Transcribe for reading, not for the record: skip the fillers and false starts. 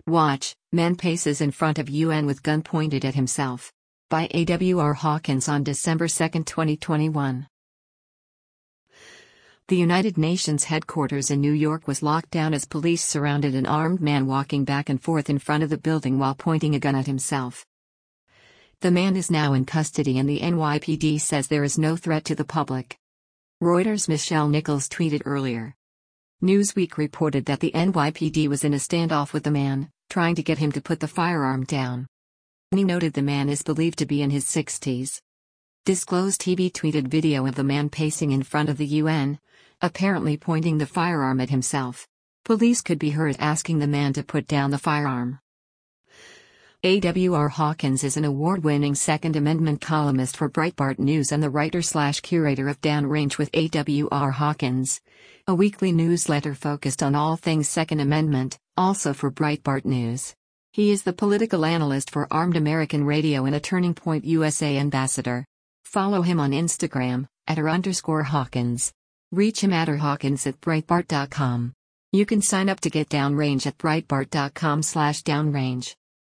Watch, man paces in front of UN with gun pointed at himself. By A.W.R. Hawkins on December 2, 2021. The United Nations headquarters in New York was locked down as police surrounded an armed man walking back and forth in front of the building while pointing a gun at himself. The man is now in custody and the NYPD says there is no threat to the public. Reuters' Michelle Nichols tweeted earlier. Newsweek reported that the NYPD was in a standoff with the man, trying to get him to put the firearm down. He noted the man is believed to be in his 60s. Disclosed TV tweeted video of the man pacing in front of the UN, apparently pointing the firearm at himself. Police could be heard asking the man to put down the firearm. A.W.R. Hawkins is an award-winning Second Amendment columnist for Breitbart News and the writer/curator of Downrange with A.W.R. Hawkins, a weekly newsletter focused on all things Second Amendment, also for Breitbart News. He is the political analyst for Armed American Radio and a Turning Point USA ambassador. Follow him on Instagram, @r_Hawkins. Reach him at @Hawkins@Breitbart.com. You can sign up to get Downrange at Breitbart.com/Downrange.